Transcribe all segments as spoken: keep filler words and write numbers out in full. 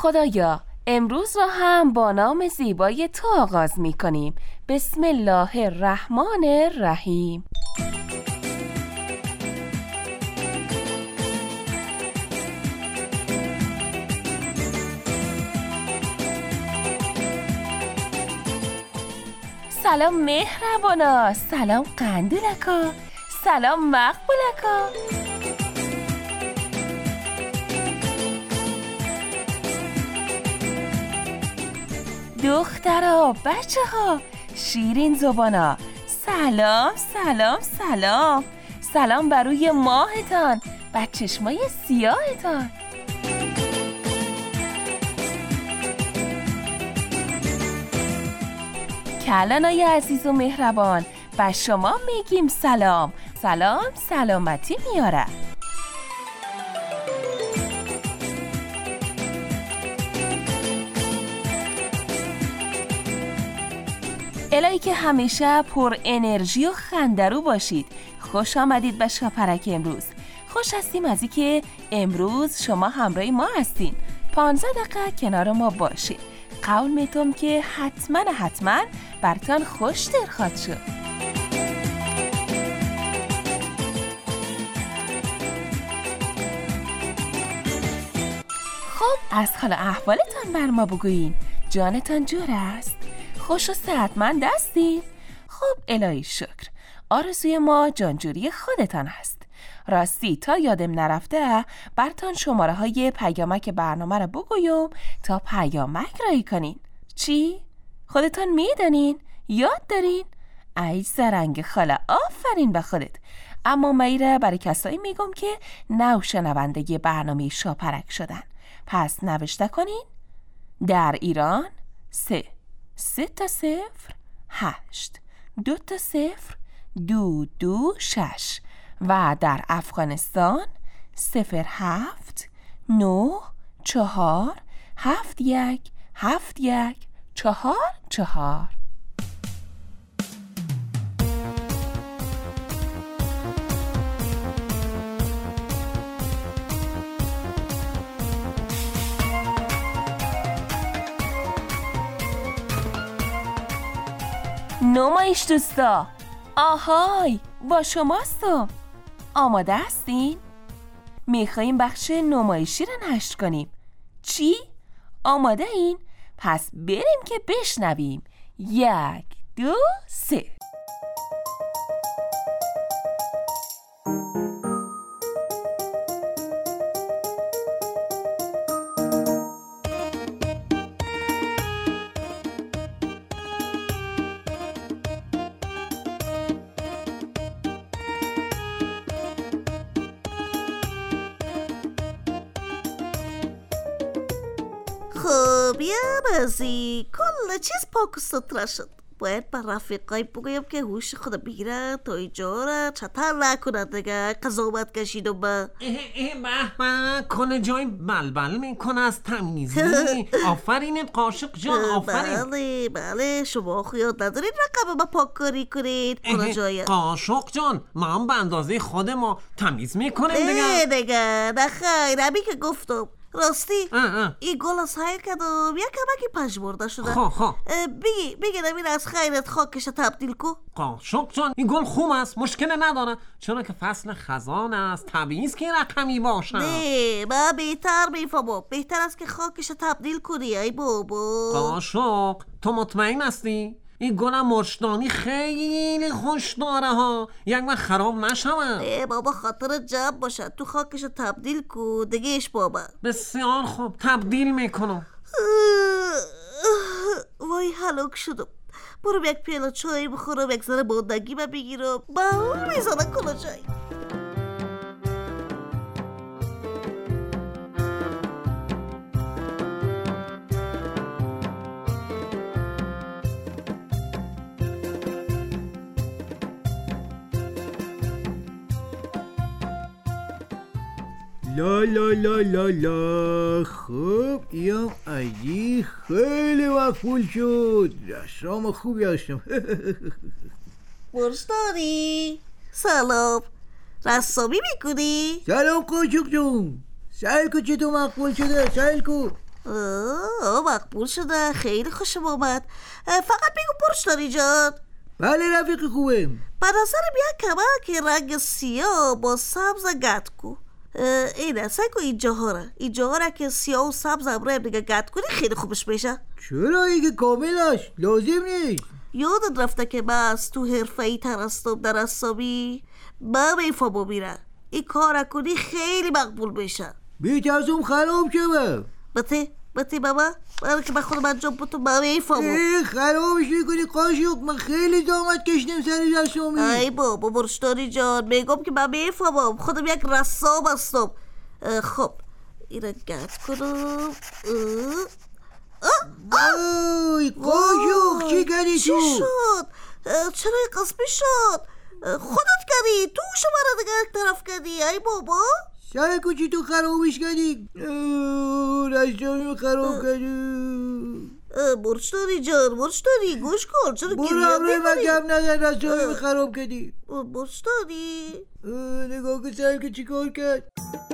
خدایا امروز را هم با نام زیبای تو آغاز می کنیم. بسم الله الرحمن الرحیم. سلام مهربانا، سلام قندولکا، سلام مقبولکا. دخترها، بچه ها، شیرین زبانا، سلام سلام سلام. سلام بر روی ماهتان، بر چشمای سیاهتان. کلانای عزیز و مهربان، و شما میگیم سلام. سلام سلامتی میاره. الهی که همیشه پر انرژی و خندرو باشید. خوش آمدید به شاپرک امروز. خوش هستیم از اینکه امروز شما همراه ما هستین. پانزده دقیقه کنار ما باشید. قول میتونم که حتما حتما برتان خوش دل خواهد شد. خب از حال احوالتان بر ما بگویین. جانتان جور است؟ خوش و صحتمند هستین؟ خب الهی شکر. آرزوی ما جانجوری خودتان هست. راستی تا یادم نرفته برتان شماره های پیامک برنامه رو بگویم تا پیامک رایی کنین. چی؟ خودتان میدانین؟ یاد دارین؟ ای زرنگ خاله، آفرین به خودت. اما میره برای کسایی میگم که نو شنونده برنامه شاپرک شدن. پس نوشته کنین در ایران سه سه تا صفر هشت دو تا صفر دو دو شش و در افغانستان صفر هفت نه چهار هفت یک هفت یک چهار چهار. نمایش دوستا، آهای با شماستم. آماده هستین؟ میخواییم بخش نمایشی رو نشر کنیم. چی؟ آماده این؟ پس بریم که بشنویم. یک دو سه. خب یه بازی کل چیز پاک و ستره شد. باید بر رفیقای بگویم که هوش خود بگیرن تا اینجا را چطر نکنن دیگه. قضاوت کشید و با اه اه به به کنه جای بلبل میکنه از تمیزی. آفرینت قاشق جان، آفرین. بله بله شما خیاد ندارید رقم ما پاک کاری کنید. کنه جای قاشق جان ما هم به اندازه خود ما تمیز میکنیم دیگه. نه دیگه نخیر همی که گفتم. راستی اه اه. این گل از خیر کدوم یک کمکی پژمرده شده. خواه خواه بگی بگی نمین از خیرت خاکش تبدیل کو. قاشق جان این گل خوب است، مشکل نداره، چرا که فصل خزان است، طبیعی است که رقمی باشه. نه من بهتر میفهمم. بهتر است که خاکش تبدیل کنی ای بابا. قاشق تو مطمئن هستی؟ این گلم مرشدانی خیلی خوش داره ها، یک وقت خراب نشوه. نه بابا خاطر جمع باشه. تو خاکش تبدیل کو دیگهش بابا. بسیار خوب تبدیل میکنم. وای هلاک شدم. برو یک پیاله چای بخورم، یک ذره بادگی بگیرم. باور میزنه کلا چای. لا لا لا لا لا. خب یا علی خیلی مقبول شد. رسام خوبی هستم. مرشدانی سلام، رسامی میکنی؟ سلام قاشق جون. سهل کو چطور مقبول شده؟ سهل کو آه مقبول شده، خیلی خوشم آمد. فقط بگو مرشدانی جان. بله رفیق خوبم. به نظرم یک کمک رنگ سیاه با سبز گد کو. اینه سگو اینجاها را اینجاها را که سیاه و سبز هم را دیگه گد کنی خیلی خوبش میشه. چرا ایگه کاملش لازم نیست. یادت رفته که من از تو حرفه‌ای تر هستم در رسامی. من میفهمم میره این کار کنی خیلی مقبول میشه. بیترسم خراب شوم. بته بته بابا برای که من خودم انجام بودم من میفهمم. خرابش میکنی قاشق، من خیلی زحمت کشیدم سر رسامی. ای بابا مرشدانی جان میگم که من میفهمم، خودم یک رسام هستم. خب اینو گرد کنم. اوی قاشق چی کردی تو؟ چی شد؟ چرا این قسمی شد؟ خودت کردی تو شما را دیگه یک طرف کردی. ای بابا سر کوچی تو خرابش کردی. رسامی خراب کردی. مرشدانی جان مرشدانی گوش کن. چرا برو گریه همراه من میکنی؟ گم نزن، رسامی خراب کردی. مرشدانی نگاه که سر که چی کار کرد.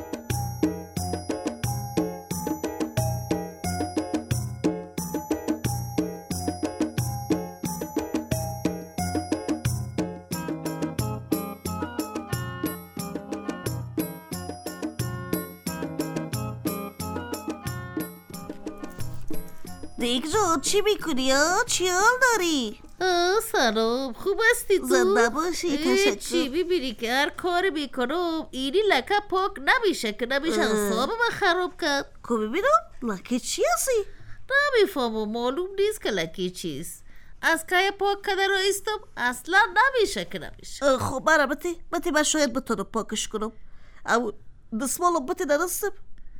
دیگ جان چی میکنی ها؟ چی حال داری؟ سلام، خوب هستی تو؟ زنده باشی. تشکر. چی میبینی که هر کار میکنم اینی لکه پاک نمیشه که نمیشه حساب من خراب کرد. که ببینم لکه چی هستی؟ نمیفهمم، معلوم نیست که لکه چیست. از که پاک کده رو ایستم اصلا نمیشه که نمیشه. خب برا بتی بتی من شاید بتونم پاکش کنم. او دستمالم بتی نرسم.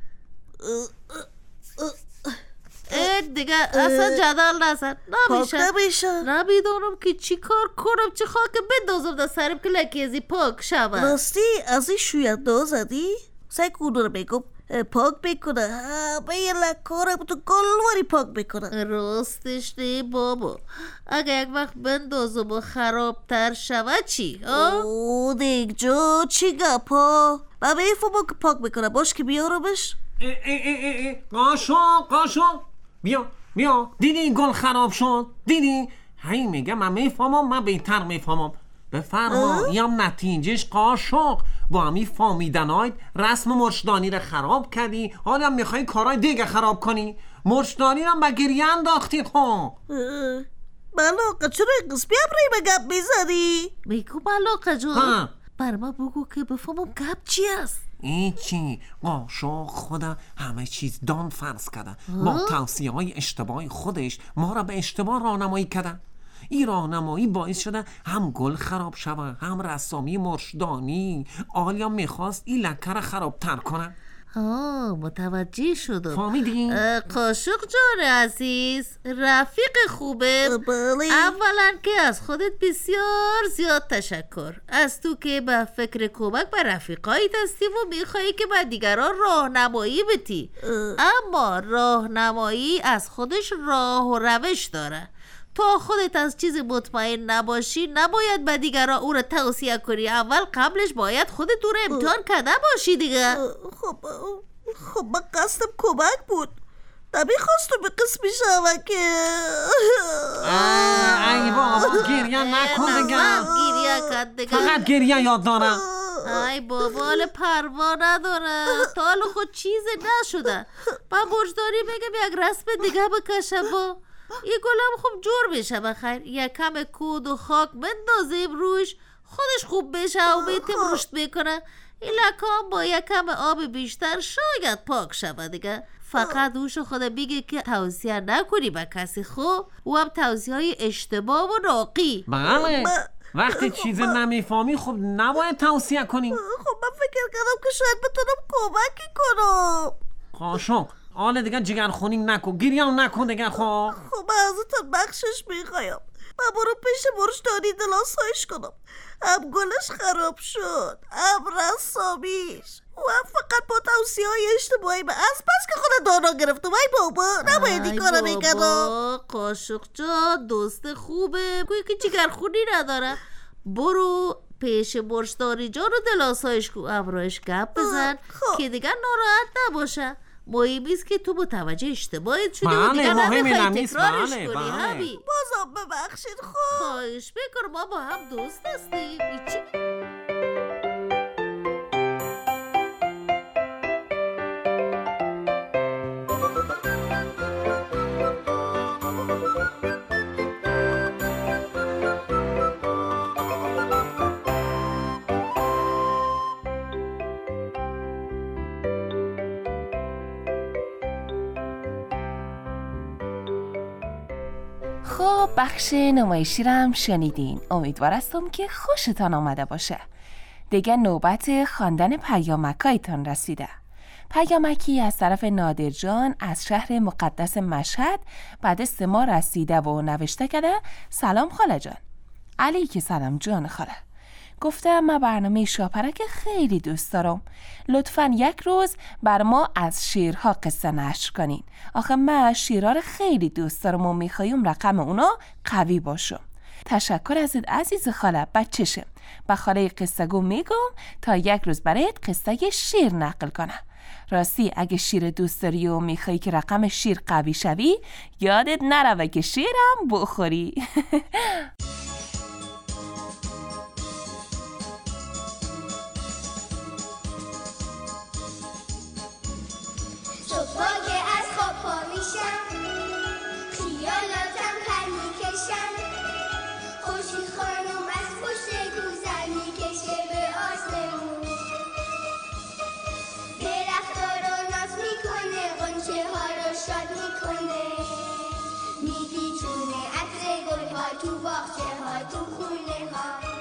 این دیگه اصلا جدال نزن، پاک نمیشه. نمیشه. نمیدونم که چی کار کنم، چه خاک بندازم در سرم که لکه ازی پاک شود. راستی از این شوینده زدی؟ سعی کن رو بگم پاک بکنه. همه یه لکاره تو گلواری پاک بکنه. راستش نه بابا، اگه یک وقت بندازم و خرابتر شود چی؟ او دیگ جو چی گپا؟ من میفهمم که پاک بکنه. باش که بیارمش. قاشق قاشق بیا بیا. دیدی این گل خراب شد؟ دیدی؟ هی میگه من میفهمم، من بهتر میفهمم. بفرما یم نتیجهش قاشق. با همی فامیدنایت رسم مرشدانی رو خراب کردی، حالا میخوای کارهای دیگه خراب کنی. مرشدانی رو به گریه انداختی. خب بلاقه چرا این قسمی هم رای به گپ میزنی؟ میگو بلاقه جان بر ما بگو که بفهمم گپ چی است. این چی؟ قاشق خدا همه چیز دان فرض کرده. با توصیه های اشتباه خودش ما را به اشتباه راهنمایی کرده. این راهنمایی باعث شده هم گل خراب شود، هم رسامی مرشدانی. آلیا میخواست این لکه را خرابتر کنه. آه متوجه شدم. فهمیدی؟ قاشق جان عزیز، رفیق خوبه. بله. اولا که از خودت بسیار زیاد تشکر. از تو که به فکر کمک به رفیقایت هستی و میخوایی که به دیگران راهنمایی بدی. اما راهنمایی از خودش راه و روش داره. تا خودت از چیز مطمئن نباشی نباید به دیگران او را توصیه کنی. اول قبلش باید خودت او را امتحان کرده باشی دیگه. خب خب من قصدم کمک بود، نمیخواستم به قسمی شوه که ای بابا گریه نکن دیگه. گریه کن دیگه. فقط گریه یاد دارم. ای بابا حال پروا نداره، تا حالا خود چیز نشده. من مرشدانی بگم یک رسم دیگه بکشه. با این گلم خوب جور بشه بخیر، یک کم کود و خاک بندازیم روش خودش خوب بشه و بیتیم رشد بکنه. این لکام با یک کم آب بیشتر شاید پاک شود دیگه. فقط اوش خدا بگه که توصیه نکنی به کسی خوب و هم توصیه های اشتباه و راقی. بله وقتی چیز نمیفهمی خب نباید توصیه کنی. خب من فکر کردم که شاید بتونم کمکی کنم. قاشق حالا دیگه جگرخونی نکن، گریه نکن دیگه. خب خب من ازتون بخشش میخوایم. من برو پیش مرشدانی دلاسایش کنم. هم گلش خراب شد، هم رسامیش، و فقط با توصیه های اشتباهی به از پس که خود دانا گرفتم. ای بابا نباید این کارو میکردم. قاشق جان دوست خوبه، گویی که جگرخونی نداره. برو پیش مرشدانی جان و دلاسایش کو، امروش گپ بزن که دیگه ناراحت نباشه. مهمی است که تو متوجه اشتباهت شده و بله، دیگه مهم نمیخوای اینم نیست. تکرارش بله، کنی. بله. همین. بازم ببخشید. خب خواهش میکنم، ما با هم دوست هستیم. این چی؟ خب بخش نمایشی رو هم شنیدین. امیدوار هستم که خوشتان آمده باشه. دیگه نوبت خواندن پیامکایتان رسیده. پیامکی از طرف نادر جان از شهر مقدس مشهد بعد سه ماه رسیده و نوشته کرده: سلام خاله جان. علیک سلام جان خاله. گفتم من برنامه شاپرک خیلی دوست دارم. لطفاً یک روز بر ما از شیرها قصه نشر کنین. آخه من شیرها رو خیلی دوست دارم و میخوایم رقم اونا قوی باشم. تشکر ازت عزیز خاله. بچشم با خاله قصه گو میگم تا یک روز برایت قصه شیر نقل کنم. راستی اگه شیر دوست داری و میخوایی که رقم شیر قوی شوی، یادت نروه که شیرم بخوری. صبحا که از خواب پا میشم، خیالاتم پر میکشم. خورشید خانم از پشت گوزن میکشه به آسمون. درختا رو ناز میکنه، غنچه ها رو شاد میکنه. میپیچونه عطر گل ها تو باغچه ها، تو خونه ها.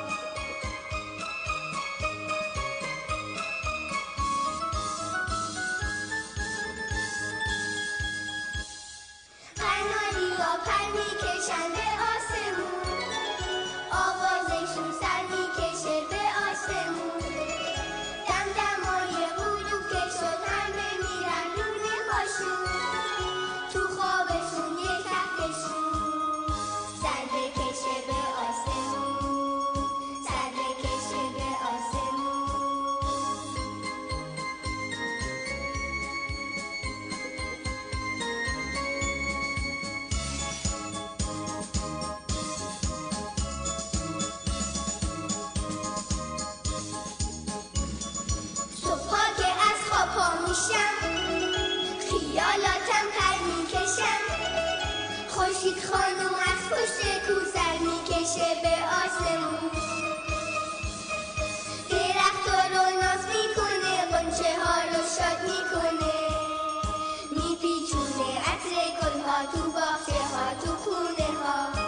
قناری ها پر میکشن به آسمون، آوازشون سر میکشه به آسمون. دمدمای غروب که شد همه میرن رونه هاشون، تو خوابشون یه تختشون سر بکشه به آسمون، سر بکشه به آسمون. صبحا که از خواب پا میشم، خیالاتم پر میکشم. خورشید خانم از پشت کوسر میکشه به آسمون. درختا رو ناز میکنه، غنچه ها رو شاد میکنه. میپیچونه عطر گل ها تو باغچه ها، تو خونه ها.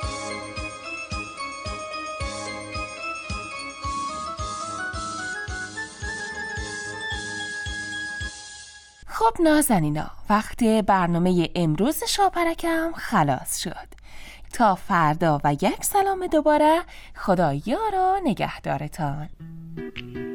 خب نازنینا، وقت برنامه امروز شاپرکم خلاص شد. تا فردا و یک سلام دوباره. خدا یار و نگهدارتان.